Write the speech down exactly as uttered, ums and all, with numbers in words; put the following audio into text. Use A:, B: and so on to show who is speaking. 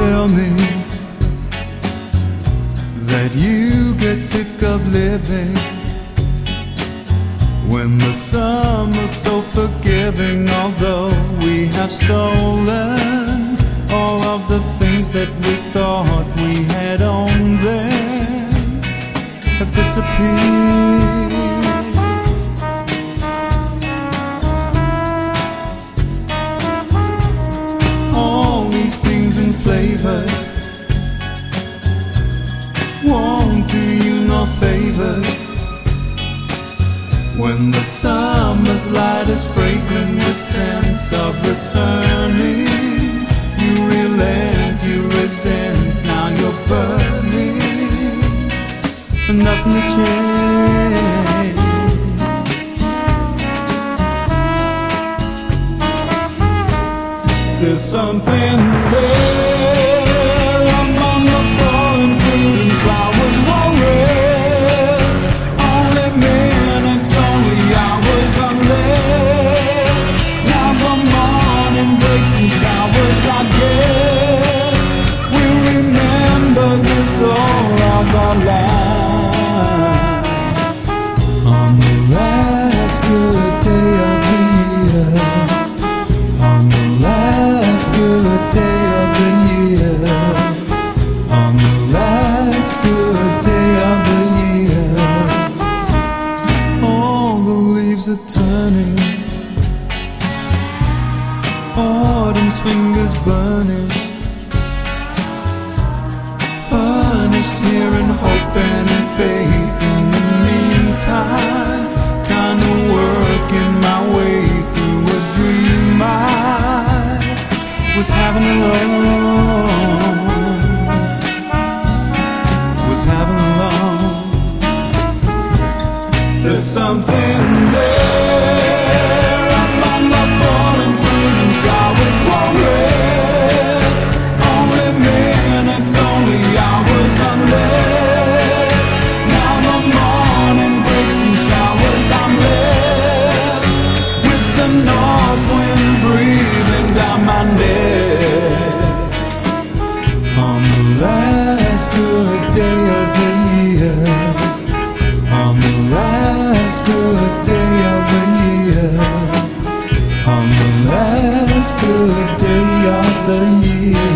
A: tell me that you get sick of living when the summer's so forgiving. Although we have stolen all of the things that we thought we had owned, then have disappeared. All these things in flavor won't do you no favors when the summer's light is fragrant with sense of returning. You relent, you resent, now you're burning for nothing to change. There's something there among the fallen fruit and flowers won't rest. Only minutes, only hours, unless now the morning breaks in showers. I guess we'll remember this all of our lives. On the last good day of the year, on the last good day of the year, on the last good day of the year, all the leaves are turning, autumn's fingers burnished, furnished here in hope and in faith. In the meantime, kind of working my way through a dream I was having alone, was having alone. There's something there among the fallen fruit and flowers won't rest. Only minutes, only hours, unless now the morning breaks in showers. I'm left with the north wind breathing down my neck. On the last good day of the year, on the last good day of the year, on the last good day of the year.